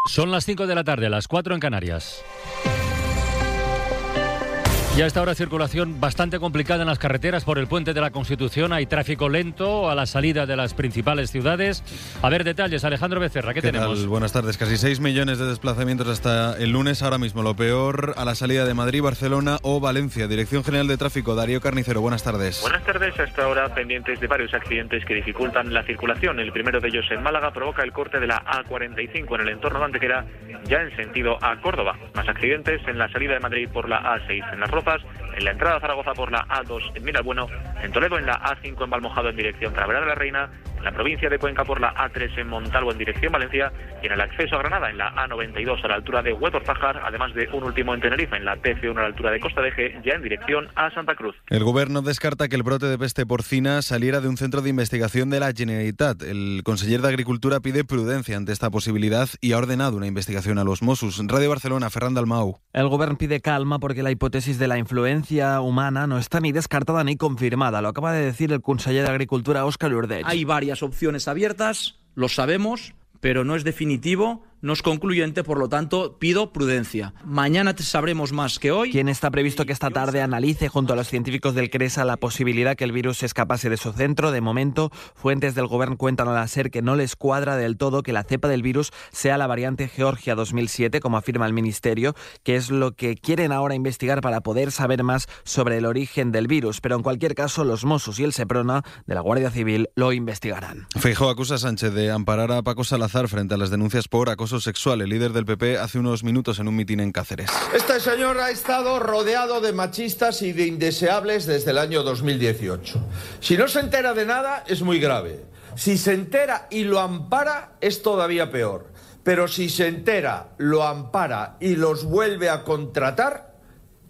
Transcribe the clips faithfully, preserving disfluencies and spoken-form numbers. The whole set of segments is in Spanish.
Son las cinco de la tarde, las cuatro en Canarias. Y a esta hora circulación bastante complicada en las carreteras por el Puente de la Constitución. Hay tráfico lento a la salida de las principales ciudades. A ver detalles, Alejandro Becerra, ¿qué, ¿Qué tenemos? tal? Buenas tardes. Casi seis millones de desplazamientos hasta el lunes. Ahora mismo lo peor a la salida de Madrid, Barcelona o Valencia. Dirección General de Tráfico, Darío Carnicero, buenas tardes. Buenas tardes. Hasta ahora pendientes de varios accidentes que dificultan la circulación. El primero de ellos en Málaga provoca el corte de la A cuarenta y cinco en el entorno de Antequera, ya en sentido a Córdoba. Más accidentes en la salida de Madrid por la A seis en Las Rozas, en la entrada a Zaragoza por la A dos en Miralbueno, en Toledo en la A cinco en Valmojado en dirección Talavera de la Reina, en la provincia de Cuenca por la A tres en Montalvo en dirección Valencia y en el acceso a Granada en la A noventa y dos a la altura de Huetor-Pájar, además de un último en Tenerife en la T C uno a la altura de Costa de Eje, ya en dirección a Santa Cruz. El Gobierno descarta que el brote de peste porcina saliera de un centro de investigación de la Generalitat. El conseller de Agricultura pide prudencia ante esta posibilidad y ha ordenado una investigación a los Mossos. Radio Barcelona, Ferran Dalmau. El Gobierno pide calma porque la hipótesis de la influencia humana no está ni descartada ni confirmada. Lo acaba de decir el conseller de Agricultura, Óscar Urdeig. Hay varias opciones abiertas, lo sabemos, pero no es definitivo, no es concluyente, por lo tanto, pido prudencia. Mañana sabremos más que hoy. Quien está previsto que esta tarde analice junto a los científicos del CRESA la posibilidad que el virus se escapase de su centro. De momento, fuentes del Gobierno cuentan a la SER que no les cuadra del todo que la cepa del virus sea la variante Georgia dos mil siete, como afirma el Ministerio, que es lo que quieren ahora investigar para poder saber más sobre el origen del virus. Pero en cualquier caso, los Mossos y el Seprona de la Guardia Civil lo investigarán. Feijóo acusa a Sánchez de amparar a Paco Salazar frente a las denuncias por acoso sexual. El líder del P P hace unos minutos en un mitin en Cáceres. Este señor ha estado rodeado de machistas y de indeseables desde el año dos mil dieciocho. Si no se entera de nada, es muy grave. Si se entera y lo ampara, es todavía peor. Pero si se entera, lo ampara y los vuelve a contratar,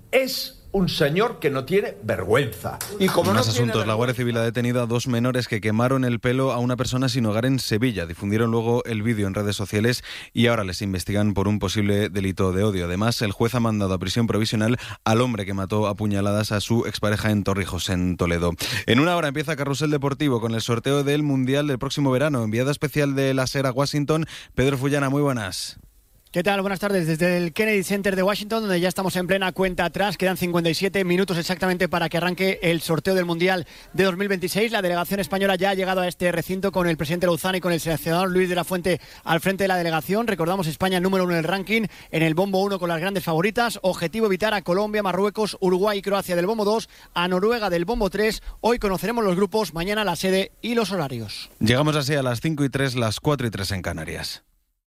es un señor que no tiene vergüenza. Y como Más no asuntos. tiene... La Guardia Civil ha detenido a dos menores que quemaron el pelo a una persona sin hogar en Sevilla. Difundieron luego el vídeo en redes sociales y ahora les investigan por un posible delito de odio. Además, el juez ha mandado a prisión provisional al hombre que mató a puñaladas a su expareja en Torrijos, en Toledo. En una hora empieza Carrusel Deportivo con el sorteo del Mundial del próximo verano. Enviada especial de la SER a Washington, Pedro Fullana, muy buenas. ¿Qué tal? Buenas tardes. Desde el Kennedy Center de Washington, donde ya estamos en plena cuenta atrás, quedan cincuenta y siete minutos exactamente para que arranque el sorteo del Mundial de dos mil veintiséis. La delegación española ya ha llegado a este recinto con el presidente Louzana y con el seleccionador Luis de la Fuente al frente de la delegación. Recordamos, España número uno en el ranking, en el bombo uno con las grandes favoritas. Objetivo evitar a Colombia, Marruecos, Uruguay y Croacia del bombo dos, a Noruega del bombo tres. Hoy conoceremos los grupos, mañana la sede y los horarios. Llegamos así a las cinco y tres, las cuatro y tres en Canarias.